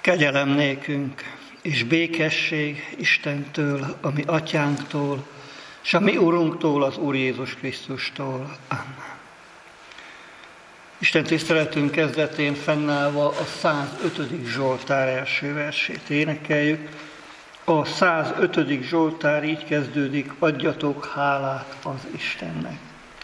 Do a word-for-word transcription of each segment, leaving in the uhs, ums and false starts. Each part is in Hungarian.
Kegyelem nékünk, és békesség Istentől, a mi atyánktól, és a mi Urunktól, az Úr Jézus Krisztustól. Amen. Isten tiszteletünk kezdetén fennállva a százötödik Zsoltár első versét énekeljük. A százötödik Zsoltár így kezdődik: adjatok hálát az Istennek.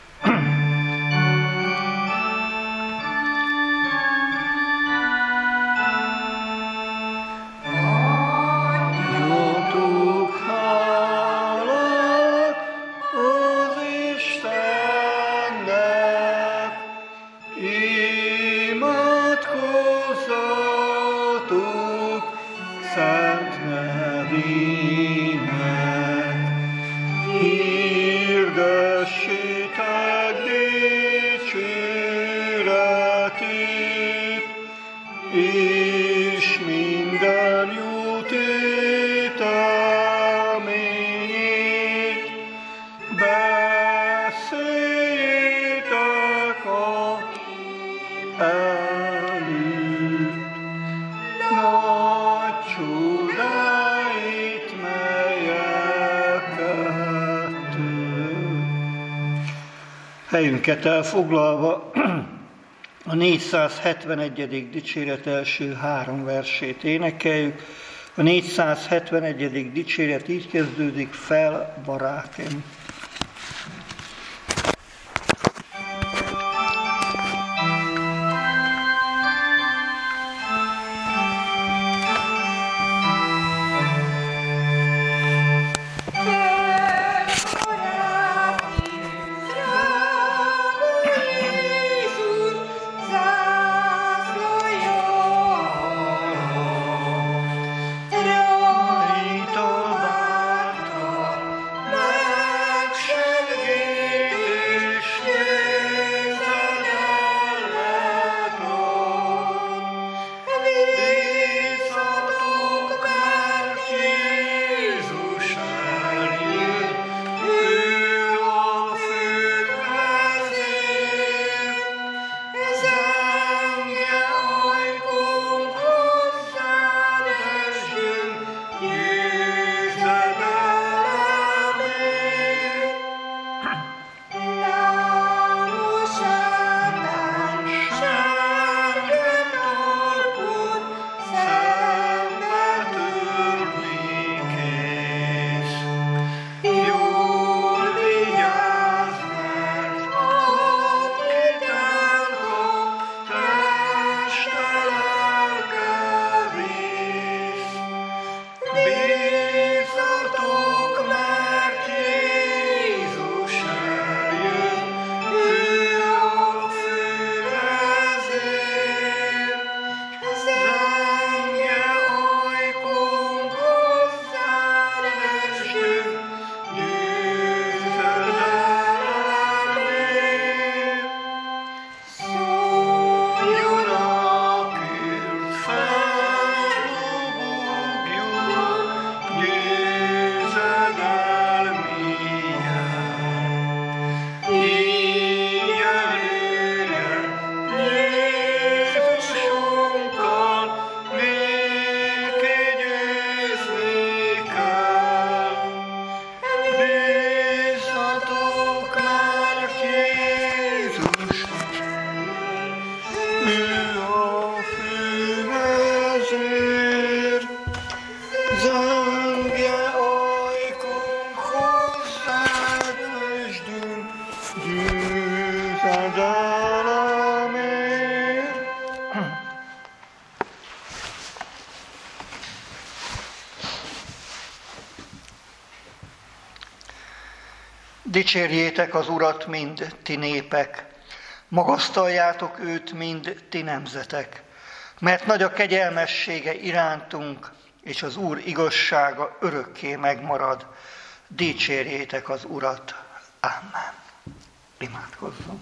Helyünket elfoglalva a négyszázhetvenegyedik dicséret első három versét énekeljük. A négyszázhetvenegyedik dicséret így kezdődik: fel, barátom. Dicsérjétek az Urat mind ti népek, magasztaljátok őt mind ti nemzetek, mert nagy a kegyelmessége irántunk, és az Úr igazsága örökké megmarad. Dicsérjétek az Urat. Amen. Imádkozzunk.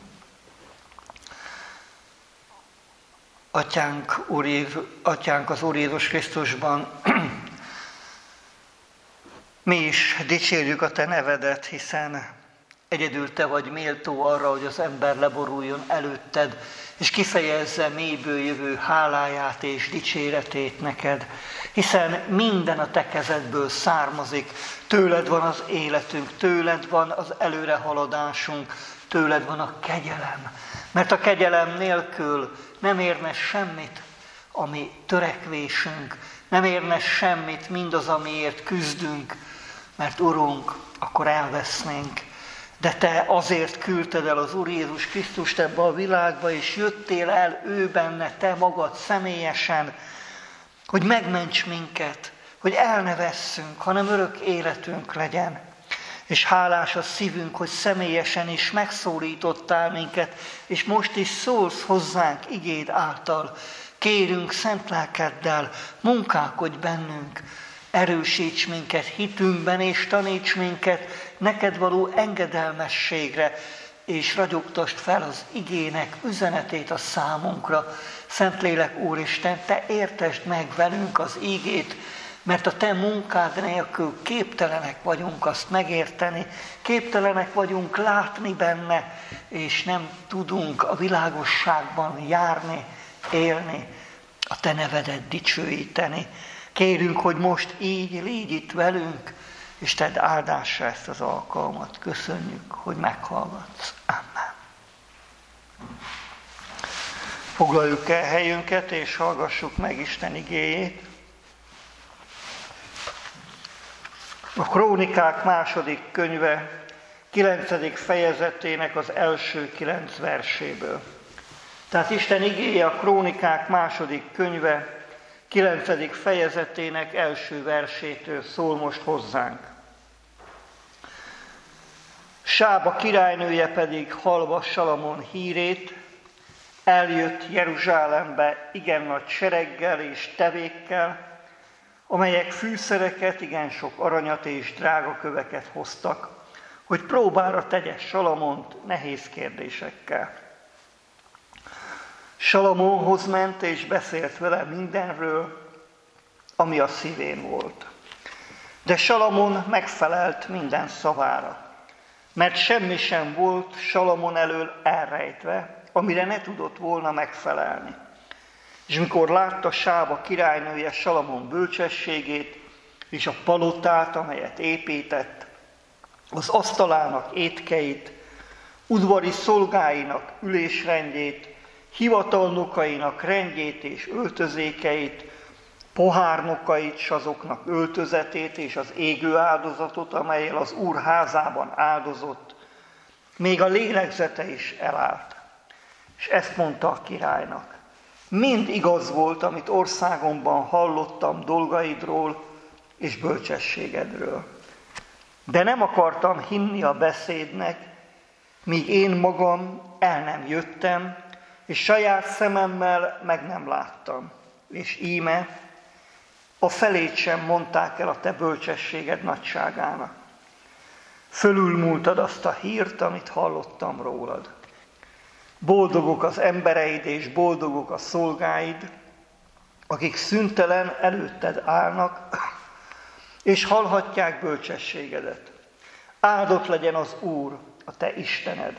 Atyánk, Úr Jézus, Atyánk az Úr Jézus Krisztusban, mi is dicsérjük a Te nevedet, hiszen Egyedül te vagy méltó arra, hogy az ember leboruljon előtted, és kifejezze mélyből jövő háláját és dicséretét neked, hiszen minden a te kezedből származik, tőled van az életünk, tőled van az előrehaladásunk, tőled van a kegyelem, mert a kegyelem nélkül nem érne semmit a mi törekvésünk, nem érne semmit mindaz, amiért küzdünk, mert Urunk, akkor elvesznénk. De te azért küldted el az Úr Jézus Krisztust ebbe a világba, és jöttél el ő benne, te magad személyesen, hogy megments minket, hogy el ne vesszünk, hanem örök életünk legyen. És hálás a szívünk, hogy személyesen is megszólítottál minket, és most is szólsz hozzánk igéd által. Kérünk szent lelkeddel, munkálkodj bennünk, erősíts minket hitünkben, és taníts minket neked való engedelmességre, és ragyogtasd fel az igének üzenetét a számunkra. Szentlélek Úristen, te értesd meg velünk az igét, mert a te munkád nélkül képtelenek vagyunk azt megérteni, képtelenek vagyunk látni benne, és nem tudunk a világosságban járni, élni, a te nevedet dicsőíteni. Kérünk, hogy most így légy itt velünk, és tedd áldásra ezt az alkalmat. Köszönjük, hogy meghallgatsz. Amen. Foglaljuk el helyünket, és hallgassuk meg Isten igéjét. A Krónikák második könyve, kilencedik fejezetének az első kilenc verséből. Tehát Isten igéje a Krónikák második könyve, kilencedik fejezetének első versétől szól most hozzánk. Sába királynője pedig hallva Salamon hírét, eljött Jeruzsálembe igen nagy sereggel és tevékkel, amelyek fűszereket, igen sok aranyat és drágaköveket hoztak, hogy próbára tegye Salamont nehéz kérdésekkel. Salamonhoz ment és beszélt vele mindenről, ami a szívén volt. De Salamon megfelelt minden szavára, mert semmi sem volt Salamon elől elrejtve, amire ne tudott volna megfelelni. És mikor látta Sába királynője Salamon bölcsességét, és a palotát, amelyet épített, az asztalának étkeit, udvari szolgáinak ülésrendjét, hivatalnokainak rendjét és öltözékeit, pohárnokait, s azoknak öltözetét és az égő áldozatot, amellyel az Úr házában áldozott, még a lélegzete is elállt. És ezt mondta a királynak: mind igaz volt, amit országomban hallottam dolgaidról és bölcsességedről. De nem akartam hinni a beszédnek, míg én magam el nem jöttem, és saját szememmel meg nem láttam. És íme, a felét sem mondták el a te bölcsességed nagyságának. Fölülmúltad azt a hírt, amit hallottam rólad. Boldogok az embereid és boldogok a szolgáid, akik szüntelen előtted állnak, és hallhatják bölcsességedet. Áldott legyen az Úr, a te Istened,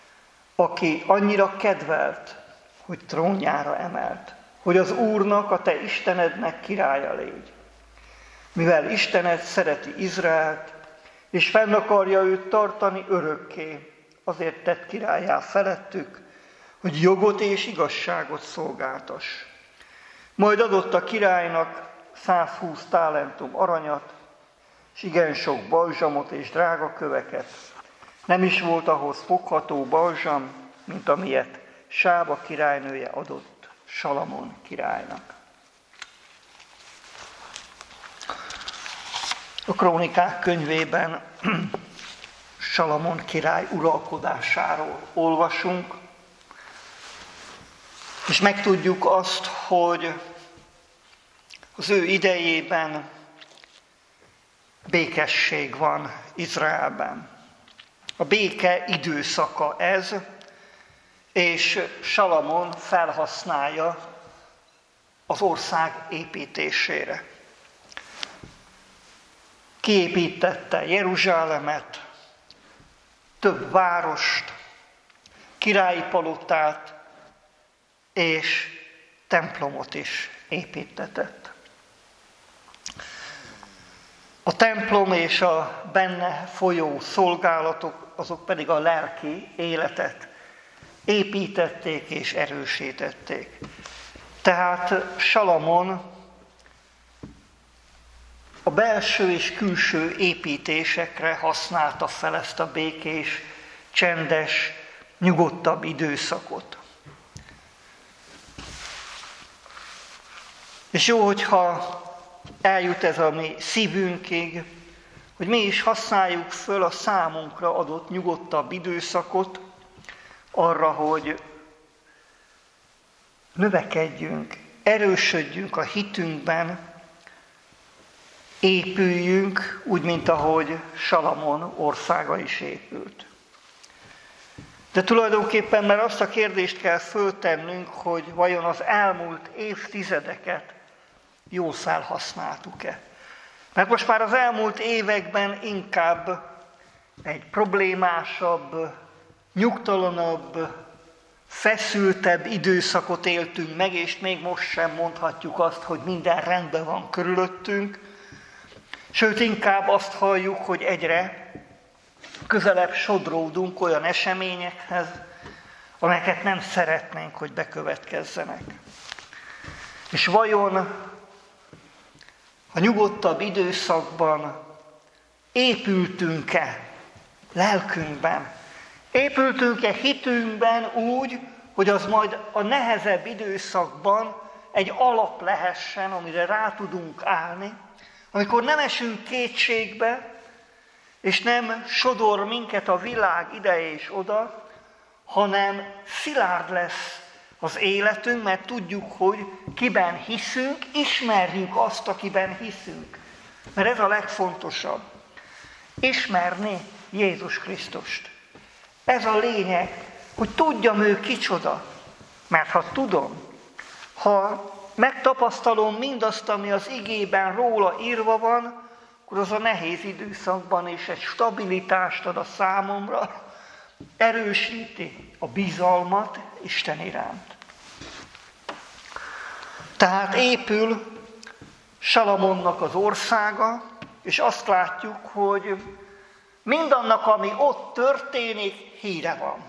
aki annyira kedvelt, hogy trónjára emelt, hogy az Úrnak, a te Istenednek királya légy. Mivel Istened szereti Izraelt, és fenn akarja őt tartani örökké, azért tett királlyá felettük, hogy jogot és igazságot szolgáltass. Majd adott a királynak százhúsz talentum aranyat, és igen sok balzsamot és drágaköveket. Nem is volt ahhoz fogható balzsam, mint amilyet Sába királynője adott Salamon királynak. A Krónikák könyvében Salamon király uralkodásáról olvasunk, és megtudjuk azt, hogy az ő idejében békesség van Izraelben. A béke időszaka ez, és Salamon felhasználja az ország építésére. Kiépítette Jeruzsálemet, több várost, királyi palotát és templomot is építtetett. A templom és a benne folyó szolgálatok, azok pedig a lelki életet építették és erősítették. Tehát Salamon a belső és külső építésekre használta fel ezt a békés, csendes, nyugodtabb időszakot. És jó, hogyha eljut ez a mi szívünkig, hogy mi is használjuk föl a számunkra adott nyugodtabb időszakot arra, hogy növekedjünk, erősödjünk a hitünkben, épüljünk, úgy, mint ahogy Salamon országa is épült. De tulajdonképpen már azt a kérdést kell föltennünk, hogy vajon az elmúlt évtizedeket jól felhasználtuk-e. Mert most már az elmúlt években inkább egy problémásabb, nyugtalanabb, feszültebb időszakot éltünk meg, és még most sem mondhatjuk azt, hogy minden rendben van körülöttünk. Sőt, inkább azt halljuk, hogy egyre közelebb sodródunk olyan eseményekhez, amelyeket nem szeretnénk, hogy bekövetkezzenek. És vajon a nyugodtabb időszakban épültünk-e lelkünkben? Épültünk-e hitünkben úgy, hogy az majd a nehezebb időszakban egy alap lehessen, amire rá tudunk állni, amikor nem esünk kétségbe, és nem sodor minket a világ ide és oda, hanem szilárd lesz az életünk, mert tudjuk, hogy kiben hiszünk, ismerjük azt, akiben hiszünk. Mert ez a legfontosabb. Ismerni Jézus Krisztust. Ez a lényeg, hogy tudjam ő kicsoda. Mert ha tudom, ha megtapasztalom mindazt, ami az igében róla írva van, akkor az a nehéz időszakban is egy stabilitást ad a számomra, erősíti a bizalmat Isten iránt. Tehát épül Salamonnak az országa, és azt látjuk, hogy mindannak, ami ott történik, híre van.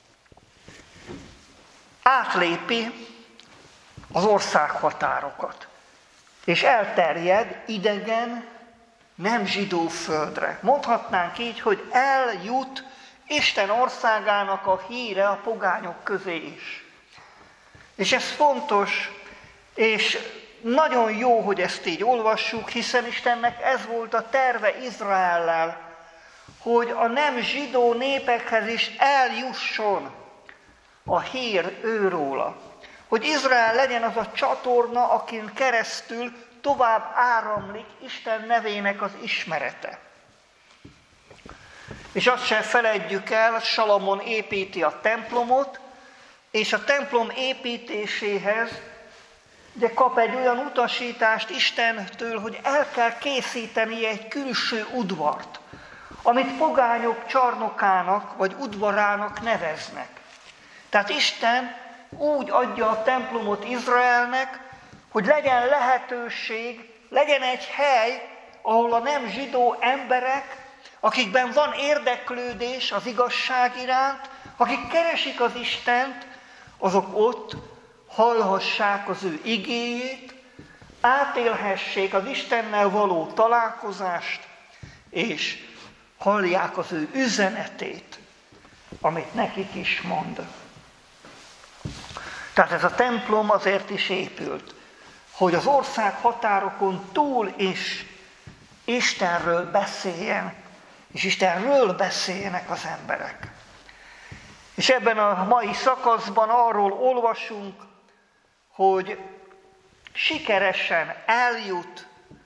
Átlépi az ország határokat, és elterjed idegen, nem zsidó földre. Mondhatnánk így, hogy eljut Isten országának a híre a pogányok közé is. És ez fontos, és nagyon jó, hogy ezt így olvassuk, hiszen Istennek ez volt a terve Izraellel, hogy a nem zsidó népekhez is eljusson a hír őróla. Hogy Izrael legyen az a csatorna, akin keresztül tovább áramlik Isten nevének az ismerete. És azt sem feledjük el, Salamon építi a templomot, és a templom építéséhez de kap egy olyan utasítást Istentől, hogy el kell készíteni egy külső udvart, amit pogányok csarnokának vagy udvarának neveznek. Tehát Isten úgy adja a templomot Izraelnek, hogy legyen lehetőség, legyen egy hely, ahol a nem zsidó emberek, akikben van érdeklődés az igazság iránt, akik keresik az Istent, azok ott hallhassák az ő igéjét, átélhessék az Istennel való találkozást, és hallják az ő üzenetét, amit nekik is mond. Tehát ez a templom azért is épült, hogy az ország határokon túl is Istenről beszéljen, és Istenről beszéljenek az emberek. És ebben a mai szakaszban arról olvasunk, hogy sikeresen eljut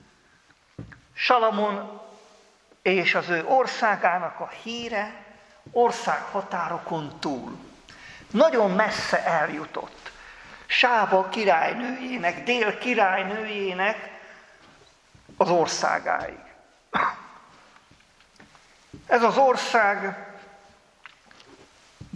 Salamon és az ő országának a híre országhatárokon túl. Nagyon messze eljutott. Sába királynőjének, Dél királynőjének az országáig. Ez az ország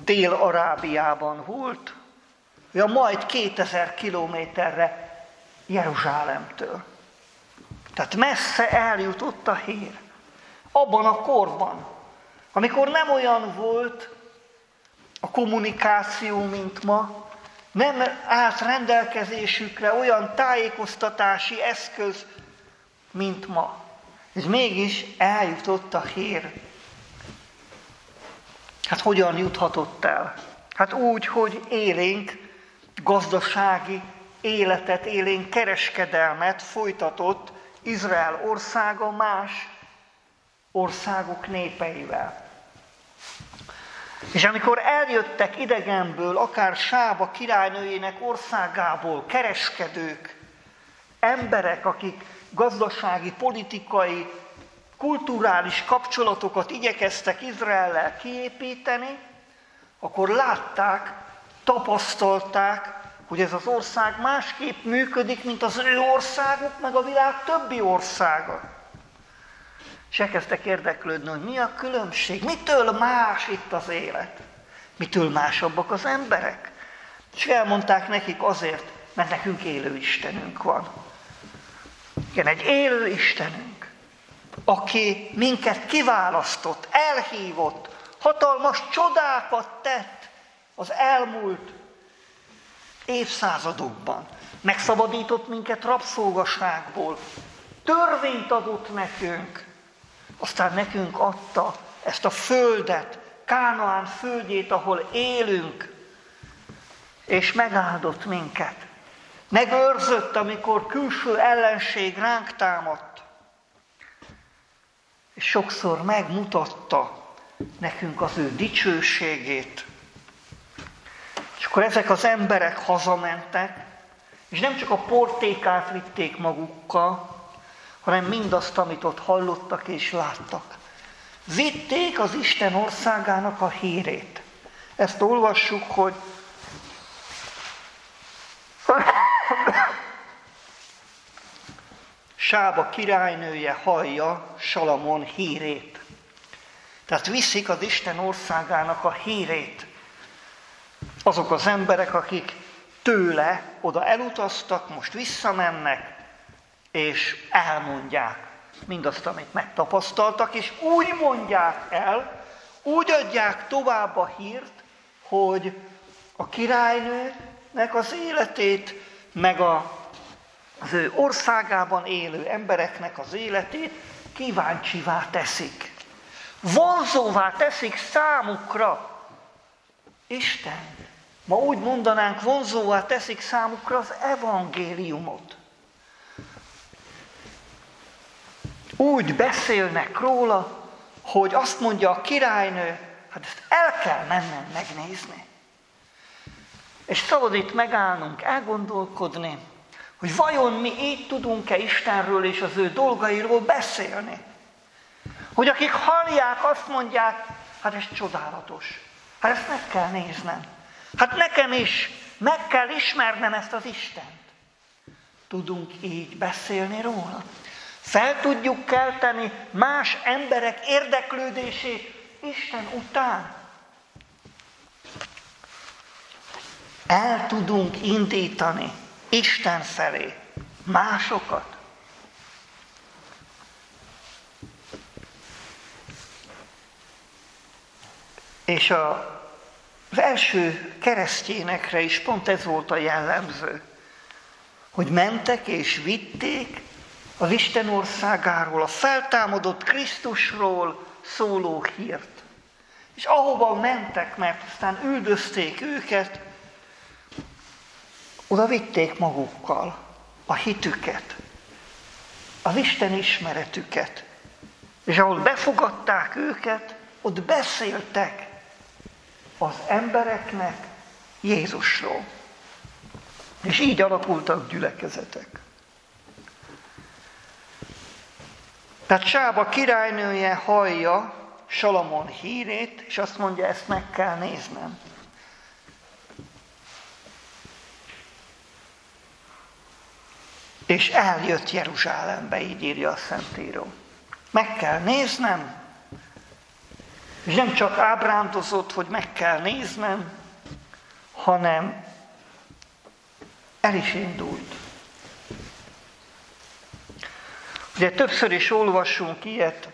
Dél-Arábiában volt, olyan majd kétezer kilométerre Jeruzsálemtől. Tehát messze eljutott a hír. Abban a korban, amikor nem olyan volt a kommunikáció, mint ma, nem állt rendelkezésükre olyan tájékoztatási eszköz, mint ma. És mégis eljutott a hír. Hát hogyan juthatott el? Hát úgy, hogy élénk gazdasági életet, élénk kereskedelmet folytatott Izrael országa más országok népeivel. És amikor eljöttek idegenből, akár Sába királynőjének országából kereskedők, emberek, akik gazdasági, politikai, kulturális kapcsolatokat igyekeztek Izraellel kiépíteni, akkor látták, tapasztalták, hogy ez az ország másképp működik, mint az ő országuk, meg a világ többi országa. És elkezdtek érdeklődni, hogy mi a különbség, mitől más itt az élet, mitől másabbak az emberek. És elmondták nekik azért, mert nekünk élő Istenünk van. Igen, egy élő Istenünk, aki minket kiválasztott, elhívott, hatalmas csodákat tett az elmúlt évszázadokban. Megszabadított minket rabszolgaságból, törvényt adott nekünk, aztán nekünk adta ezt a földet, Kánaán földjét, ahol élünk, és megáldott minket. Megőrzött, amikor külső ellenség ránk támadt, és sokszor megmutatta nekünk az ő dicsőségét. És akkor ezek az emberek hazamentek, és nem csak a portékát vitték magukkal, hanem mindazt, amit ott hallottak és láttak. Vitték az Isten országának a hírét. Ezt olvassuk, hogy Sába királynője hallja Salamon hírét. Tehát viszik az Isten országának a hírét. Azok az emberek, akik tőle oda elutaztak, most visszamennek, és elmondják mindazt, amit megtapasztaltak, és úgy mondják el, úgy adják tovább a hírt, hogy a királynőnek az életét, meg a, az ő országában élő embereknek az életét kíváncsivá teszik. Vonzóvá teszik számukra. Isten, ma úgy mondanánk, vonzóvá teszik számukra az evangéliumot. Úgy beszélnek róla, hogy azt mondja a királynő, hát ezt el kell mennem megnézni. És szabad itt megállnunk, elgondolkodni, hogy vajon mi így tudunk-e Istenről és az ő dolgairól beszélni. Hogy akik hallják, azt mondják, hát ez csodálatos, hát ezt meg kell néznem. Hát nekem is meg kell ismernem ezt az Istent. Tudunk így beszélni róla? Fel tudjuk kelteni más emberek érdeklődését Isten után? El tudunk indítani Isten felé másokat? És a, az első keresztényekre is pont ez volt a jellemző, hogy mentek és vitték az Isten országáról, a feltámadott Krisztusról szóló hírt. És ahova mentek, mert aztán üldözték őket, oda vitték magukkal a hitüket, az Isten ismeretüket. És ahol befogadták őket, ott beszéltek az embereknek Jézusról. És így alakultak gyülekezetek. Tehát Sába királynője hallja Salamon hírét, és azt mondja, ezt meg kell néznem. És eljött Jeruzsálembe, így írja a Szentíró. Meg kell néznem, És nem csak ábrándozott, hogy meg kell néznem, hanem el is indult. Ugye többször is olvasunk ilyet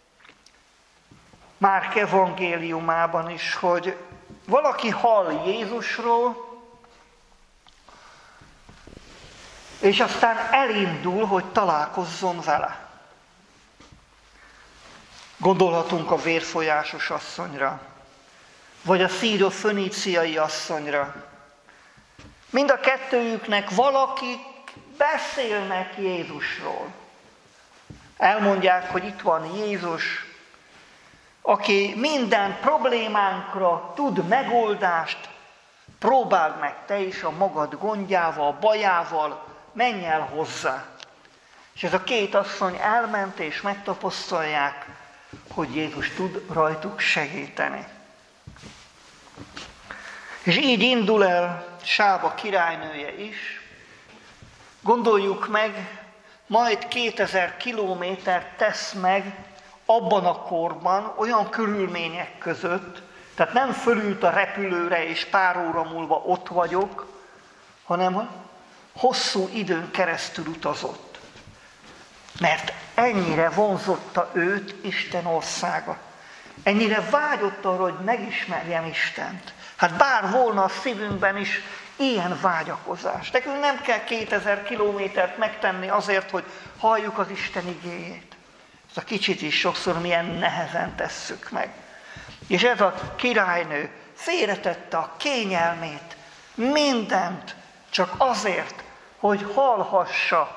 Márk evangéliumában is, hogy valaki hall Jézusról, és aztán elindul, hogy találkozzon vele. Gondolhatunk a vérfolyásos asszonyra, vagy a szíro-föníciai asszonyra. Mind a kettőjüknek valakik beszélnek Jézusról. Elmondják, hogy itt van Jézus, aki minden problémánkra tud megoldást, próbáld meg te is a magad gondjával, bajával, menj el hozzá. És ez a két asszony elment és megtapasztalják, hogy Jézus tud rajtuk segíteni. És így indul el Sába királynője is. Gondoljuk meg, majd kétezer kilométert tesz meg abban a korban, olyan körülmények között, tehát nem fölült a repülőre és pár óra múlva ott vagyok, hanem hosszú időn keresztül utazott. Mert ennyire vonzotta őt Isten országa. Ennyire vágyott arra, hogy megismerjem Istent. Hát bár volna a szívünkben is ilyen vágyakozás. Nekünk nem kell kétezer kilométert megtenni azért, hogy halljuk az Isten igéjét. Ez a kicsit is sokszor milyen nehezen tesszük meg. És ez a királynő félretette a kényelmét, mindent, csak azért, hogy hallhassa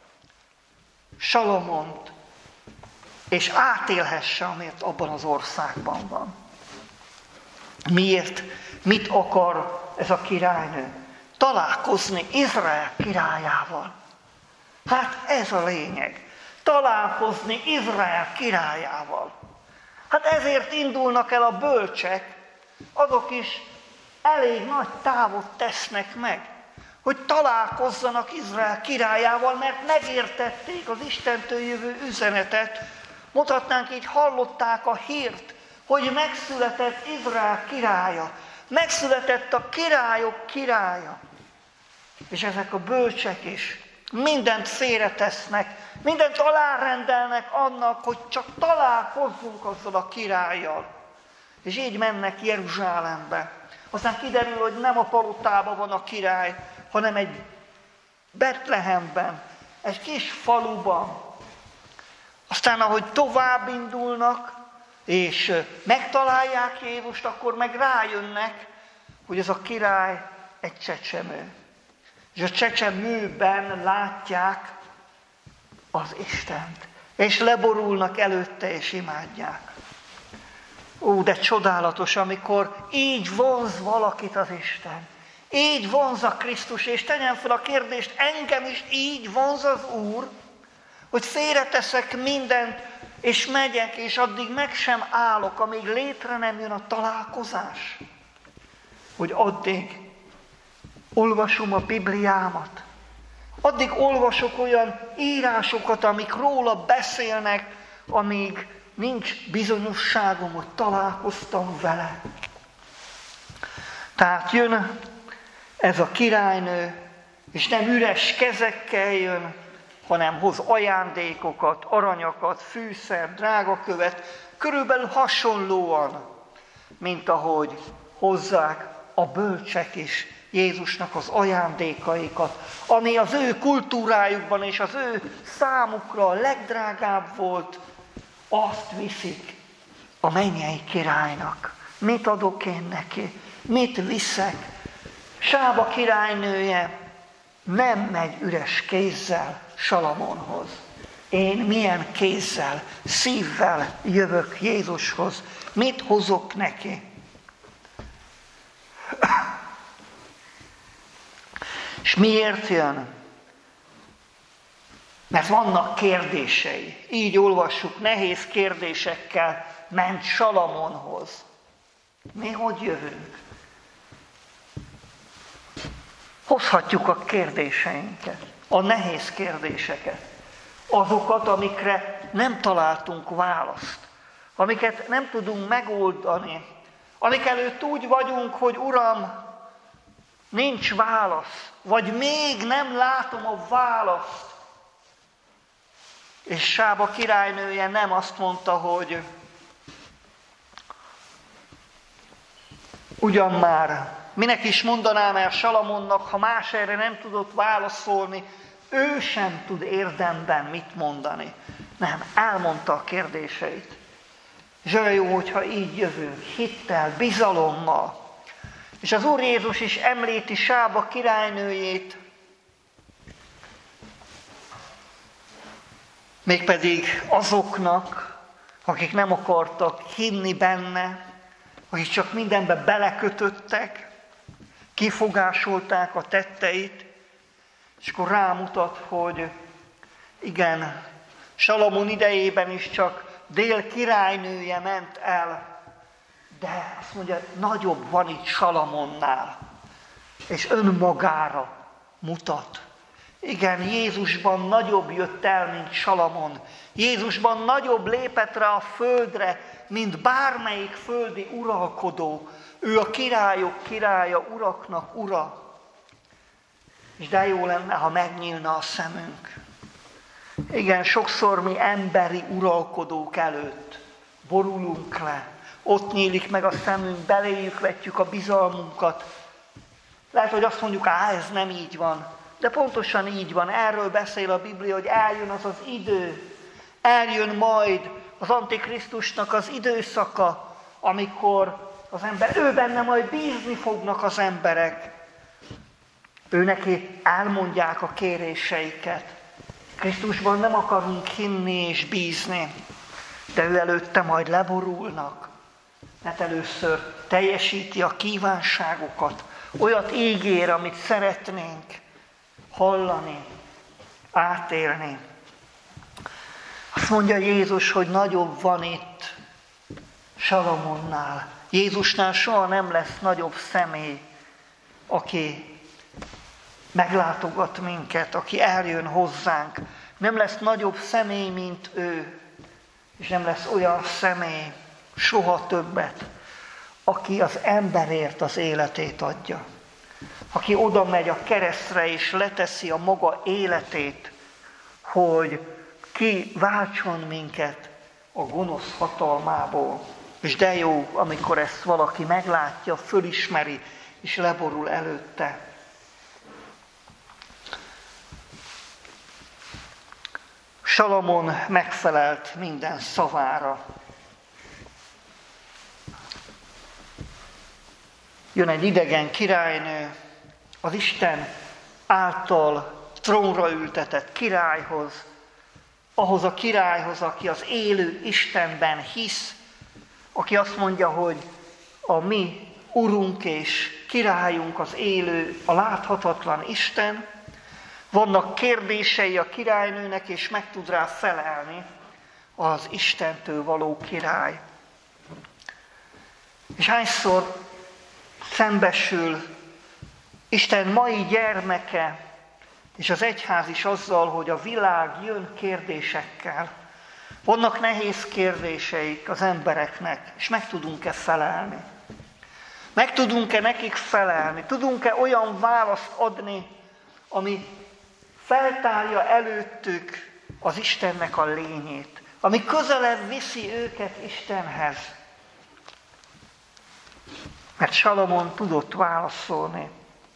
Salamont, és átélhesse, amit abban az országban van. Miért? Mit akar ez a királynő? Találkozni Izrael királyával. Hát ez a lényeg. Találkozni Izrael királyával. Hát ezért indulnak el a bölcsek, azok is elég nagy távot tesznek meg, hogy találkozzanak Izrael királyával, mert megértették az Istentől jövő üzenetet. Mondhatnánk így, hallották a hírt, hogy megszületett Izrael királya, megszületett a királyok királya. És ezek a bölcsek is mindent félretesznek, mindent alárendelnek annak, hogy csak találkozzunk azzal a királlyal. És így mennek Jeruzsálembe. Aztán kiderül, hogy nem a palotában van a király, hanem egy Betlehemben, egy kis faluban. Aztán, ahogy tovább indulnak, és megtalálják Jézust, akkor meg rájönnek, hogy ez a király egy csecsemő. És a csecsemőben látják az Istent. És leborulnak előtte, és imádják. Ó, de csodálatos, amikor így vonz valakit az Isten. Így vonz a Krisztus, és tegyen fel a kérdést, engem is így vonz az Úr, hogy félreteszek mindent, és megyek, és addig meg sem állok, amíg létre nem jön a találkozás. Hogy addig olvasom a Bibliámat, addig olvasok olyan írásokat, amik róla beszélnek, amíg nincs bizonyosságom, hogy találkoztam vele. Tehát jön ez a királynő, és nem üres kezekkel jön, hanem hoz ajándékokat, aranyakat, fűszer, drágakövet, körülbelül hasonlóan, mint ahogy hozzák a bölcsek is Jézusnak az ajándékaikat, ami az ő kultúrájukban és az ő számukra a legdrágább volt, azt viszik a mennyei királynak. Mit adok én neki? Mit viszek? Sába királynője nem megy üres kézzel Salamonhoz. Én milyen kézzel, szívvel jövök Jézushoz? Mit hozok neki? És miért jön? Mert vannak kérdései. Így olvassuk, nehéz kérdésekkel ment Salamonhoz. Mi hogy jövünk? Hozhatjuk a kérdéseinket, a nehéz kérdéseket, azokat, amikre nem találtunk választ, amiket nem tudunk megoldani, amik előtt úgy vagyunk, hogy Uram, nincs válasz, vagy még nem látom a választ. És Sába királynője nem azt mondta, hogy ugyan már, minek is mondanám el Salamonnak, ha más erre nem tudott válaszolni, ő sem tud érdemben mit mondani. Nem, elmondta a kérdéseit. És olyan jó, hogyha így jövünk, hittel, bizalommal. És az Úr Jézus is említi Sába királynőjét, mégpedig azoknak, akik nem akartak hinni benne, akik csak mindenbe belekötöttek, kifogásolták a tetteit, és akkor rámutat, hogy igen, Salamon idejében is csak Dél királynője ment el, de azt mondja, nagyobb van itt Salamonnál, és önmagára mutat. Igen, Jézusban nagyobb jött el, mint Salamon. Jézusban nagyobb lépett rá a földre, mint bármelyik földi uralkodó. Ő a királyok királya, uraknak ura. És de jó lenne, ha megnyílna a szemünk. Igen, sokszor mi emberi uralkodók előtt borulunk le. Ott nyílik meg a szemünk, beléjük vetjük a bizalmunkat. Lehet, hogy azt mondjuk, á, ez nem így van. De pontosan így van. Erről beszél a Biblia, hogy eljön az az idő. Eljön majd az Antikrisztusnak az időszaka, amikor az ember, ő benne majd bízni fognak az emberek. Ő neki elmondják a kéréseiket. Krisztusban nem akarunk hinni és bízni, de ő előtte majd leborulnak, mert először teljesíti a kívánságokat, olyat ígér, amit szeretnénk hallani, átélni. Azt mondja Jézus, hogy nagyobb van itt Salamonnál. Jézusnál soha nem lesz nagyobb személy, aki meglátogat minket, aki eljön hozzánk. Nem lesz nagyobb személy, mint ő, és nem lesz olyan személy soha többet, aki az emberért az életét adja. Aki oda megy a keresztre és leteszi a maga életét, hogy ki váltson minket a gonosz hatalmából. És de jó, amikor ezt valaki meglátja, fölismeri, és leborul előtte. Salamon megfelelt minden szavára. Jön egy idegen királynő, az Isten által trónra ültetett királyhoz, ahhoz a királyhoz, aki az élő Istenben hisz, aki azt mondja, hogy a mi urunk és királyunk az élő, a láthatatlan Isten. Vannak kérdései a királynőnek, és meg tud rá felelni az Istentől való király. És hányszor szembesül Isten mai gyermeke, és az egyház is azzal, hogy a világ jön kérdésekkel. Vannak nehéz kérdéseik az embereknek, és meg tudunk-e felelni? Meg tudunk-e nekik felelni? Tudunk-e olyan választ adni, ami feltárja előttük az Istennek a lényét, ami közelebb viszi őket Istenhez? Mert Salamon tudott válaszolni.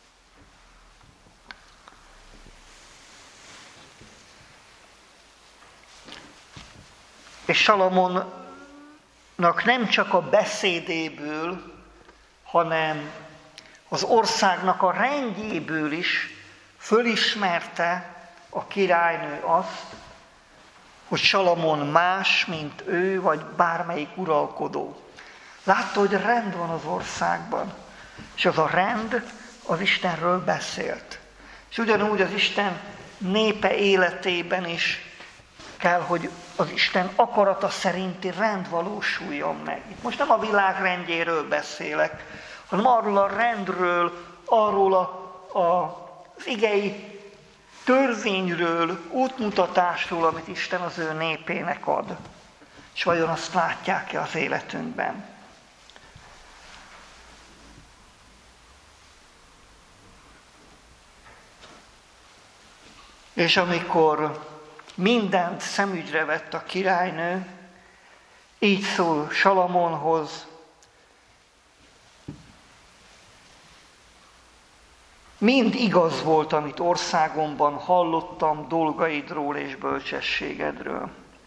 És Salamonnak nem csak a beszédéből, hanem az országnak a rendjéből is fölismerte a királynő azt, hogy Salamon más, mint ő, vagy bármelyik uralkodó. Látta, hogy rend van az országban, és az a rend az Istenről beszélt. És ugyanúgy az Isten népe életében is kell, hogy az Isten akarata szerinti rend valósuljon meg. Itt most nem a világ rendjéről beszélek, hanem arról a rendről, arról a, a, az igei törvényről, útmutatásról, amit Isten az ő népének ad. És vajon azt látják-e az életünkben? És amikor mindent szemügyre vett a királynő, így szól Salamonhoz: mind igaz volt, amit országomban hallottam dolgaidról és bölcsességedről.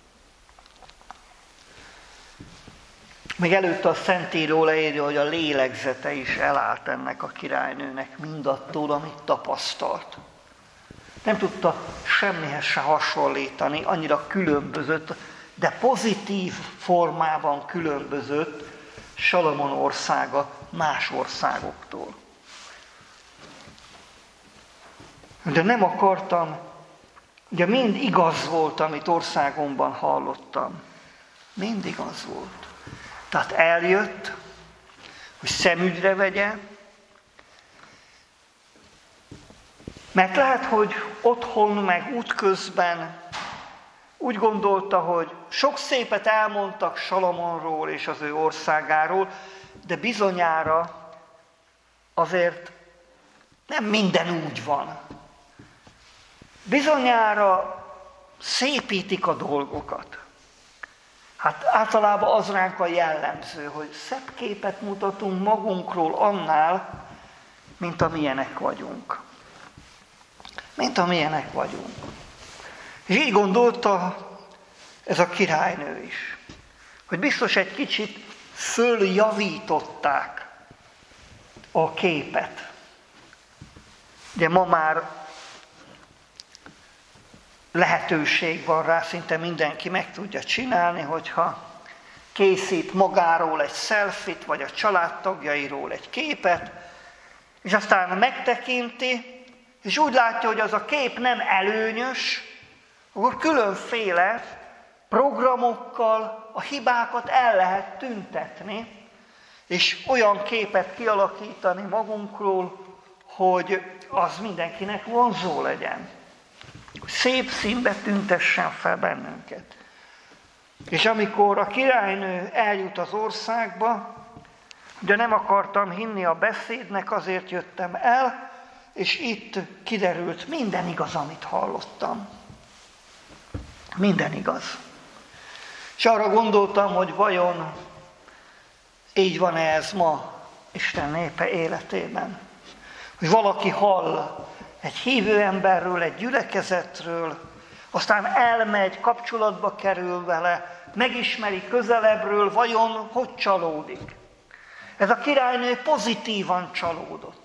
Még előtte a Szentíró leírja, hogy a lélegzete is elállt ennek a királynőnek mindattól, amit tapasztalt. Nem tudta semmihez se hasonlítani, annyira különbözött, de pozitív formában különbözött Salamon országa más országoktól. De nem akartam, ugye mind igaz volt, amit országomban hallottam. Mind igaz volt. Tehát eljött, hogy szemügyre vegye, mert lehet, hogy otthon, meg útközben úgy gondolta, hogy sok szépet elmondtak Salamonról és az ő országáról, de bizonyára azért nem minden úgy van. Bizonyára szépítik a dolgokat. Hát általában az ránk a jellemző, hogy szebb képet mutatunk magunkról annál, mint amilyenek vagyunk. Mint amilyenek vagyunk. És így gondolta ez a királynő is, hogy biztos egy kicsit följavították a képet. Ugye ma már lehetőség van rá, szinte mindenki meg tudja csinálni, hogyha készít magáról egy selfit, vagy a családtagjairól egy képet, és aztán megtekinti, és úgy látja, hogy az a kép nem előnyös, akkor különféle programokkal a hibákat el lehet tüntetni, és olyan képet kialakítani magunkról, hogy az mindenkinek vonzó legyen. Szép színbe tüntessen fel bennünket. És amikor a királynő eljut az országba, de nem akartam hinni a beszédnek, azért jöttem el, és itt kiderült, minden igaz, amit hallottam. Minden igaz. És arra gondoltam, hogy vajon így van-e ez ma Isten népe életében. Hogy valaki hall egy hívő emberről, egy gyülekezetről, aztán elmegy, kapcsolatba kerül vele, megismeri közelebbről, vajon hogy csalódik. Ez a királynő pozitívan csalódott.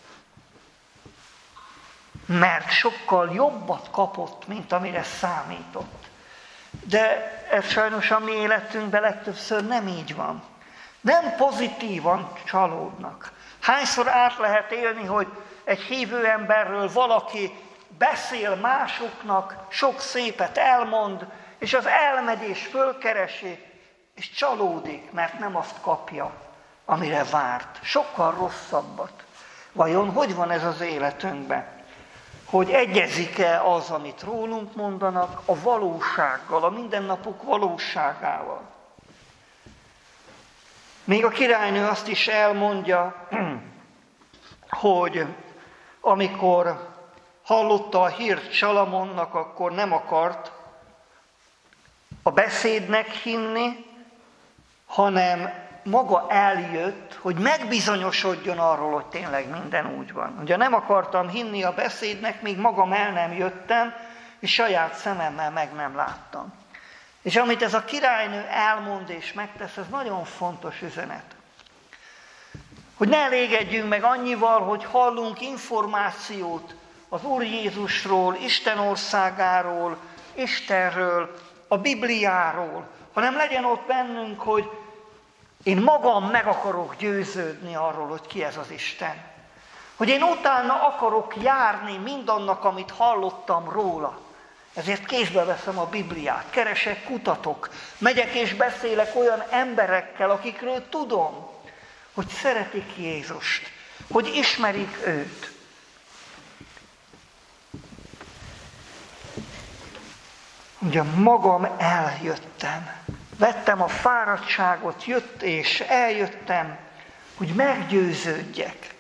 Mert sokkal jobbat kapott, mint amire számított. De ez sajnos a mi életünkben legtöbbször nem így van. Nem pozitívan csalódnak. Hányszor át lehet élni, hogy egy hívő emberről valaki beszél másoknak, sok szépet elmond, és az elmegy és fölkeresi, és csalódik, mert nem azt kapja, amire várt. Sokkal rosszabbat. Vajon hogy van ez az életünkben? Hogy egyezik-e az, amit rólunk mondanak, a valósággal, a mindennapok valóságával? Még a királynő azt is elmondja, hogy amikor hallotta a hírt Salamonnak, akkor nem akart a beszédnek hinni, hanem maga eljött, hogy megbizonyosodjon arról, hogy tényleg minden úgy van. Ugye nem akartam hinni a beszédnek, míg magam el nem jöttem, és saját szememmel meg nem láttam. És amit ez a királynő elmond és megtesz, ez nagyon fontos üzenet. Hogy ne elégedjünk meg annyival, hogy hallunk információt az Úr Jézusról, Isten országáról, Istenről, a Bibliáról, hanem legyen ott bennünk, hogy én magam meg akarok győződni arról, hogy ki ez az Isten. Hogy én utána akarok járni mindannak, amit hallottam róla. Ezért kézbe veszem a Bibliát, keresek, kutatok, megyek és beszélek olyan emberekkel, akikről tudom, hogy szeretik Jézust, hogy ismerik őt. Ugye magam eljöttem, Vettem a fáradtságot, jött és eljöttem, hogy meggyőződjek.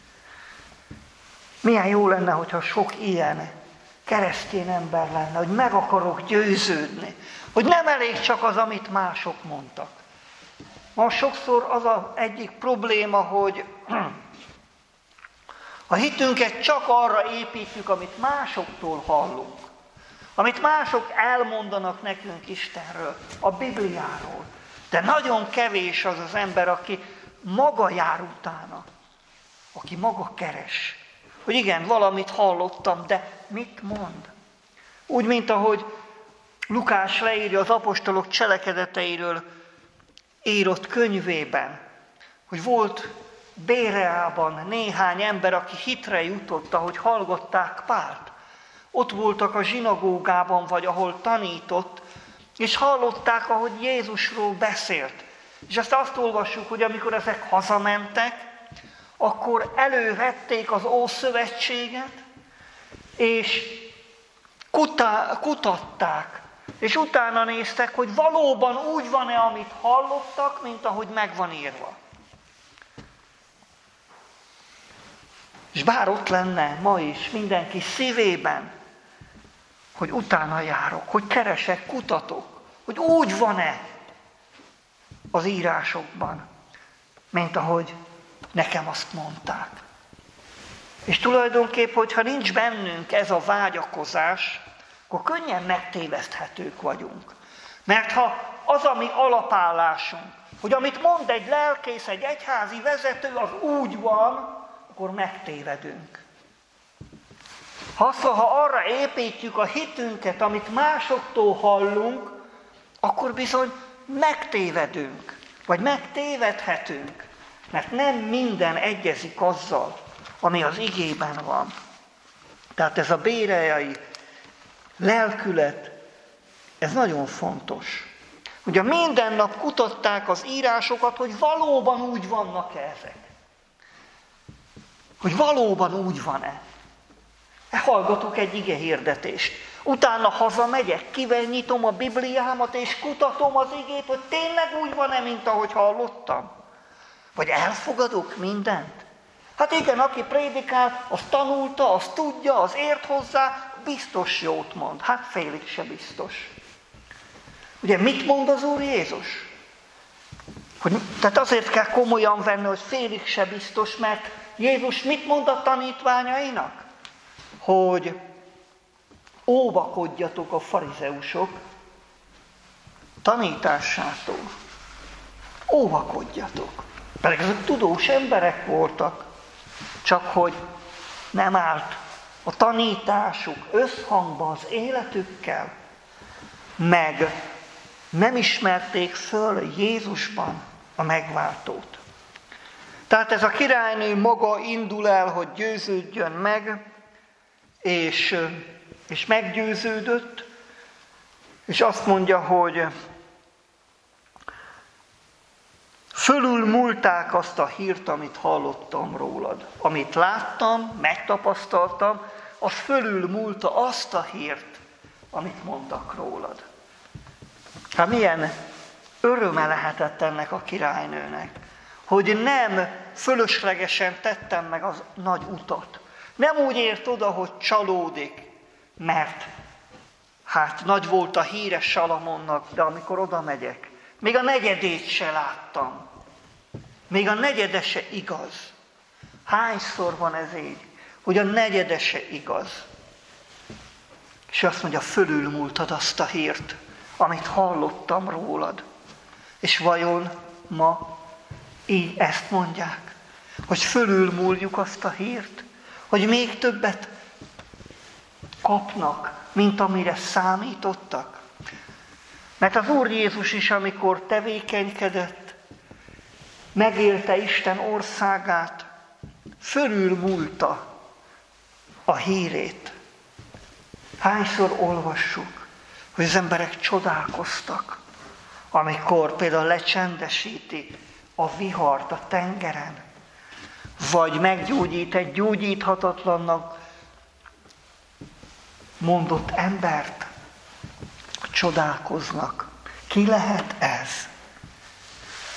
Milyen jó lenne, hogyha sok ilyen keresztény ember lenne, hogy meg akarok győződni, hogy nem elég csak az, amit mások mondtak. Ma sokszor az az egyik probléma, hogy a hitünket csak arra építjük, amit másoktól hallunk, amit mások elmondanak nekünk Istenről, a Bibliáról. De nagyon kevés az az ember, aki maga jár utána, aki maga keres. Hogy igen, valamit hallottam, de mit mond? Úgy, mint ahogy Lukás leírja az apostolok cselekedeteiről írott könyvében, hogy volt Béreában néhány ember, aki hitre jutott, ahogy hallgatták Pált. Ott voltak a zsinagógában, vagy ahol tanított, és hallották, ahogy Jézusról beszélt. És aztán azt olvassuk, hogy amikor ezek hazamentek, akkor elővették az Ószövetséget, és kutá, kutatták, és utána néztek, hogy valóban úgy van-e, amit hallottak, mint ahogy meg van írva. És bár ott lenne ma is mindenki szívében, hogy utána járok, hogy keresek, kutatok, hogy úgy van-e az írásokban, mint ahogy nekem azt mondták. És tulajdonképp, hogyha nincs bennünk ez a vágyakozás, akkor könnyen megtéveszthetők vagyunk. Mert ha az a mi alapállásunk, hogy amit mond egy lelkész, egy egyházi vezető, az úgy van, akkor megtévedünk. Ha, ha arra építjük a hitünket, amit másoktól hallunk, akkor bizony megtévedünk, vagy megtévedhetünk, mert nem minden egyezik azzal, ami az igében van. Tehát ez a béreai lelkület, ez nagyon fontos. Ugye minden nap kutatták az írásokat, hogy valóban úgy vannak-e ezek. Hogy valóban úgy van-e. Hallgatok egy ige hirdetést. Utána hazamegyek, kivenyitom a Bibliámat, és kutatom az igét, hogy tényleg úgy van-e, mint ahogy hallottam. Vagy elfogadok mindent. Hát igen, aki prédikál, az tanulta, az tudja, az ért hozzá, biztos jót mond. Hát félig se biztos. Ugye mit mond az Úr Jézus? Hogy, tehát azért kell komolyan venni, hogy félig se biztos, mert Jézus mit mond a tanítványainak? Hogy óvakodjatok a farizeusok tanításától. Óvakodjatok. Pedig ezek tudós emberek voltak, csak hogy nem állt a tanításuk összhangba az életükkel, meg nem ismerték föl Jézusban a megváltót. Tehát ez a királynő maga indul el, hogy győződjön meg, és, és meggyőződött, és azt mondja, hogy fölülmúlták azt a hírt, amit hallottam rólad. Amit láttam, megtapasztaltam, az fölülmúlta azt a hírt, amit mondtak rólad. Hát milyen öröme lehetett ennek a királynőnek, hogy nem fölöslegesen tettem meg az nagy utat. Nem úgy ért oda, hogy csalódik, mert hát nagy volt a híre Salamonnak, de amikor oda megyek, még a negyedét se láttam. Még a negyede se igaz. Hányszor van ez így, hogy a negyede se igaz. És azt mondja, fölülmúltad azt a hírt, amit hallottam rólad. És vajon ma így ezt mondják? Hogy fölülmúljuk azt a hírt? Hogy még többet kapnak, mint amire számítottak? Mert az Úr Jézus is, amikor tevékenykedett, megélte Isten országát, fölülmúlta a hírét. Hányszor olvassuk, hogy az emberek csodálkoztak, amikor például lecsendesíti a vihart a tengeren, vagy meggyógyít egy gyógyíthatatlannak mondott embert, csodálkoznak. Ki lehet ez?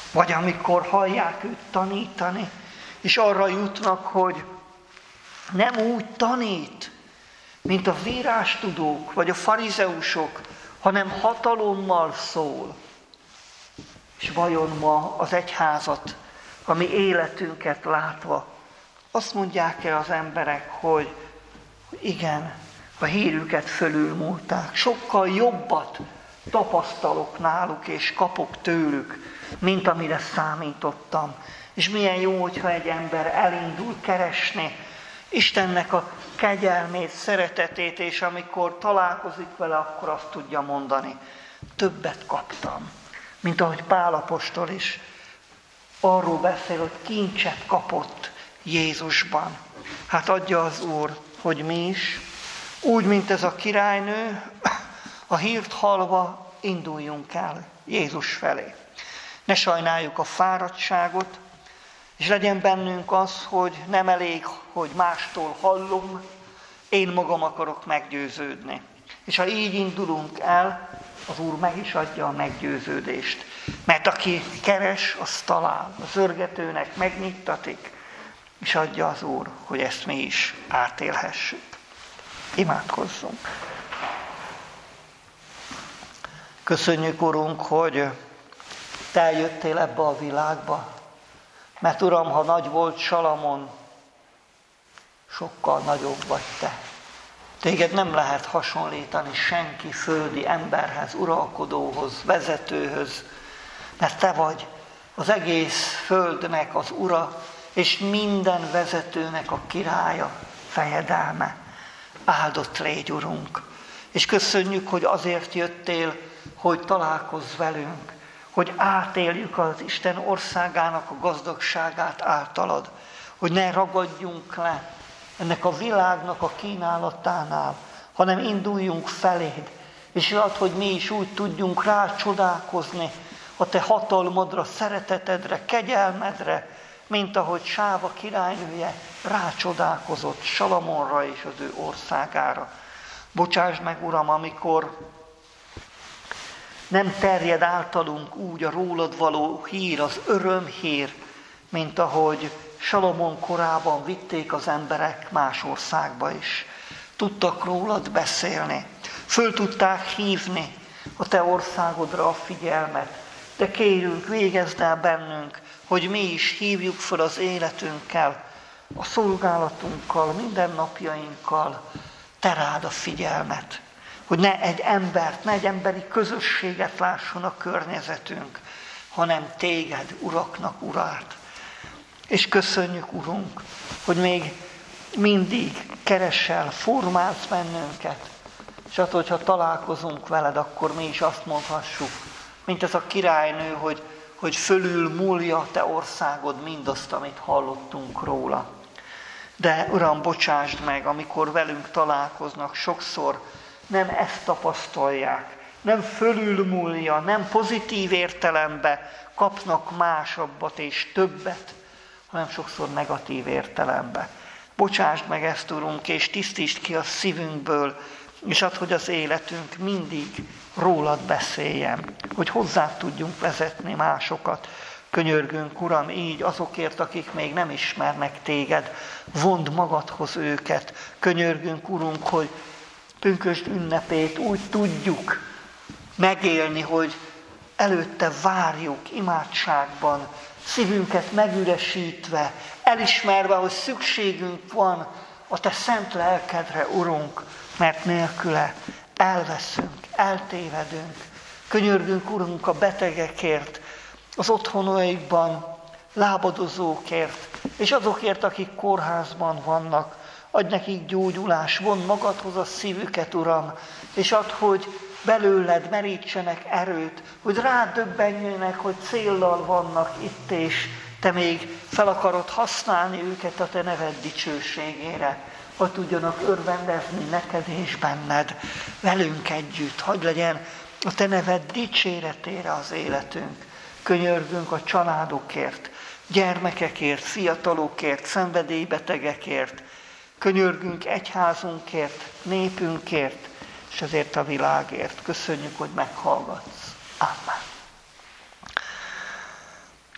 Vagy amikor hallják őt tanítani, és arra jutnak, hogy nem úgy tanít, mint a vírástudók, vagy a farizeusok, hanem hatalommal szól. És vajon ma az egyházat, a mi életünket látva, azt mondják-e az emberek, hogy igen, a hírüket fölülmúlták, sokkal jobbat tapasztalok náluk, és kapok tőlük, mint amire számítottam. És milyen jó, hogyha egy ember elindul keresni Istennek a kegyelmét, szeretetét, és amikor találkozik vele, akkor azt tudja mondani, többet kaptam. Mint ahogy Pál apostol is arról beszél, hogy kincset kapott Jézusban. Hát adja az Úr, hogy mi is, úgy, mint ez a királynő, a hírt hallva induljunk el Jézus felé. Ne sajnáljuk a fáradtságot, és legyen bennünk az, hogy nem elég, hogy mástól hallom, én magam akarok meggyőződni. És ha így indulunk el, az Úr meg is adja a meggyőződést. Mert aki keres, az talál. Az zörgetőnek megnyittatik, és adja az Úr, hogy ezt mi is átélhessük. Imádkozzunk! Köszönjük, Urunk, hogy Te eljöttél ebbe a világba. Mert Uram, ha nagy volt Salamon, sokkal nagyobb vagy Te. Téged nem lehet hasonlítani senki földi emberhez, uralkodóhoz, vezetőhöz, mert Te vagy az egész földnek az ura, és minden vezetőnek a királya, fejedelme. Áldott légy, Urunk! És köszönjük, hogy azért jöttél, hogy találkozz velünk, hogy átéljük az Isten országának a gazdagságát általad, hogy ne ragadjunk le ennek a világnak a kínálatánál, hanem induljunk feléd, és add, hogy mi is úgy tudjunk rácsodálkozni a Te hatalmadra, szeretetedre, kegyelmedre, mint ahogy Sáva királynője rácsodálkozott Salamonra és az ő országára. Bocsásd meg, Uram, amikor nem terjed általunk úgy a rólad való hír, az örömhír, mint ahogy Salamon korában vitték az emberek más országba is. Tudtak rólad beszélni, föl tudták hívni a Te országodra a figyelmet, de kérünk, végezd el bennünk, hogy mi is hívjuk fel az életünkkel, a szolgálatunkkal, mindennapjainkkal Te rád a figyelmet. Hogy ne egy embert, ne egy emberi közösséget lásson a környezetünk, hanem Téged, uraknak urát. És köszönjük, Urunk, hogy még mindig keresel, formálsz bennünket, és hát, hogyha találkozunk veled, akkor mi is azt mondhassuk, mint ez a királynő, hogy, hogy fölül múlja Te országod mindazt, amit hallottunk róla. De, Uram, bocsásd meg, amikor velünk találkoznak, sokszor nem ezt tapasztalják, nem fölülmúlja, nem pozitív értelemben kapnak másabbat és többet, hanem sokszor negatív értelemben. Bocsásd meg ezt, Urunk, és tisztítsd ki a szívünkből, és add, hogy az életünk mindig rólad beszéljen, hogy hozzá tudjunk vezetni másokat. Könyörgünk, Uram, így azokért, akik még nem ismernek Téged, vond magadhoz őket. Könyörgünk, Urunk, hogy pünkösd ünnepét úgy tudjuk megélni, hogy előtte várjuk imádságban, szívünket megüresítve, elismerve, hogy szükségünk van a Te szent lelkedre, Urunk, mert nélküle elveszünk, eltévedünk. Könyörgünk, Urunk, a betegekért, az otthonaikban lábadozókért, és azokért, akik kórházban vannak. Adj nekik gyógyulás, vond magadhoz a szívüket, Uram, és add, hogy belőled merítsenek erőt, hogy rádöbbenjenek, hogy céllal vannak itt, és Te még fel akarod használni őket a Te neved dicsőségére, hogy tudjanak örvendezni neked és benned, velünk együtt, hadd legyen a Te neved dicséretére az életünk. Könyörgünk a családokért, gyermekekért, fiatalokért, szenvedélybetegekért, könyörgünk egyházunkért, népünkért, és ezért a világért. Köszönjük, hogy meghallgatsz. Amen.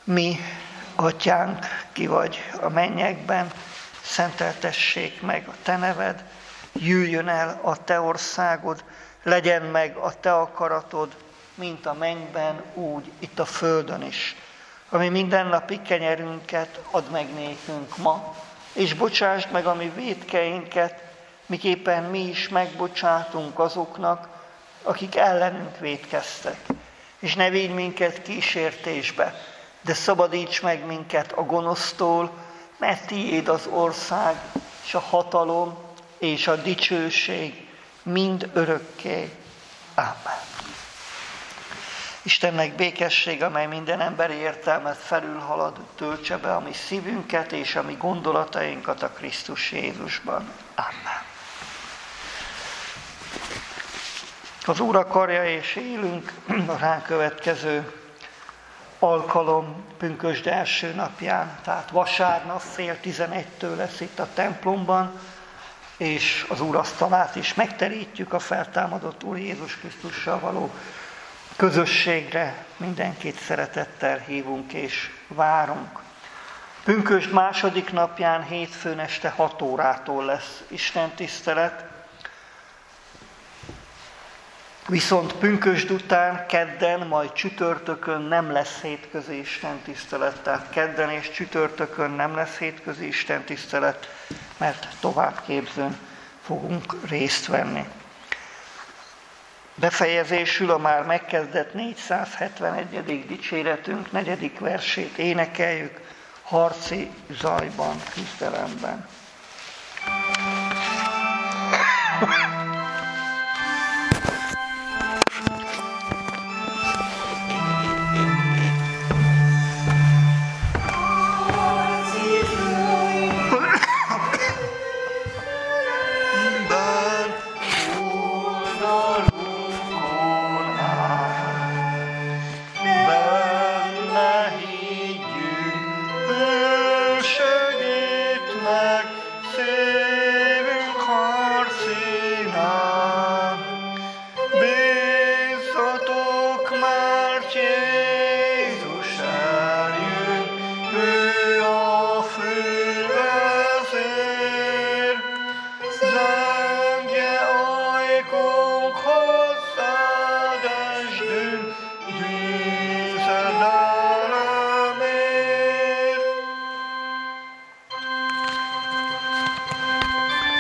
Mi, Atyánk, ki vagy a mennyekben, szenteltessék meg a te neved, jöjjön el a te országod, legyen meg a te akaratod, mint a mennyben, úgy itt a földön is. Ami mindennapi kenyerünket add meg nékünk ma, és bocsásd meg a mi vétkeinket, miképpen mi is megbocsátunk azoknak, akik ellenünk vétkeztek. És ne vigy minket kísértésbe, de szabadíts meg minket a gonosztól, mert tiéd az ország, és a hatalom, és a dicsőség mind örökké. Ámen. Istennek békesség, amely minden emberi értelmet felülhalad, töltse be a mi szívünket és a mi gondolatainkat a Krisztus Jézusban. Amen. Az Úr akarja és élünk, a ránk következő alkalom pünkösd első napján, tehát vasárnap fél tizenegytől lesz itt a templomban, és az úrasztalát is megterítjük a feltámadott Úr Jézus Krisztussal való közösségre. Mindenkit szeretettel hívunk és várunk. Pünkösd második napján hétfőn este hat órától lesz istentisztelet, viszont pünkösd után, kedden, majd csütörtökön nem lesz hétközi istentisztelet, tehát kedden és csütörtökön nem lesz hétközi istentisztelet, mert továbbképzőn fogunk részt venni. Befejezésül a már megkezdett négyszázhetvenegyedik dicséretünk negyedik versét énekeljük, harci zajban, küzdelemben.